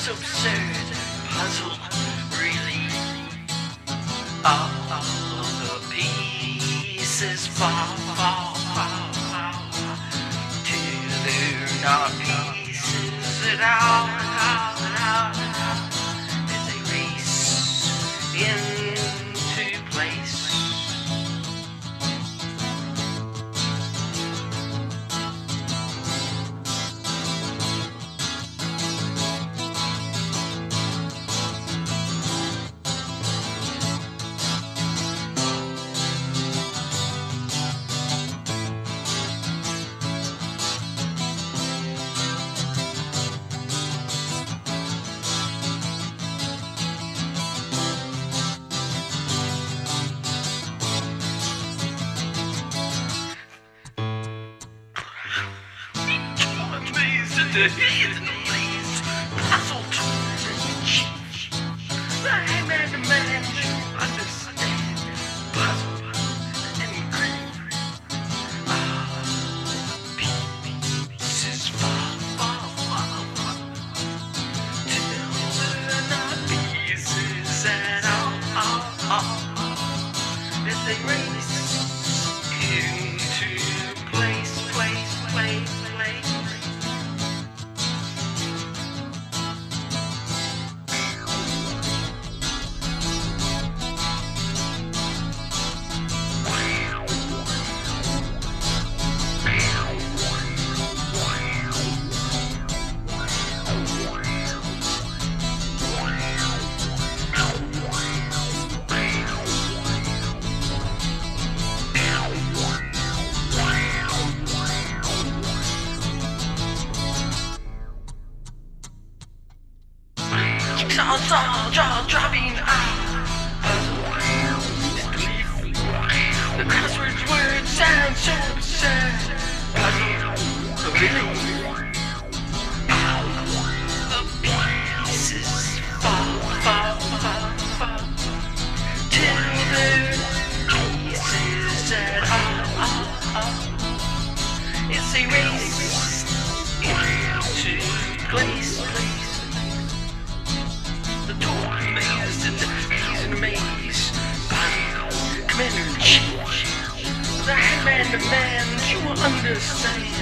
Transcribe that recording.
absurd puzzle, really. All the pieces fall till they're not pieces at all. As they race into place. The hidden ways, puzzled and cheat. The man to understand, puzzled and grieve. Pieces fall till they're not pieces at all. As they race into place. Dropping the crosswords words sound so absurd. Puzzle, really. The pieces fall till they're pieces at all. It's a race into place. The door maze and the maze and the maze. Commander-in-Chief, the man demands you will understand.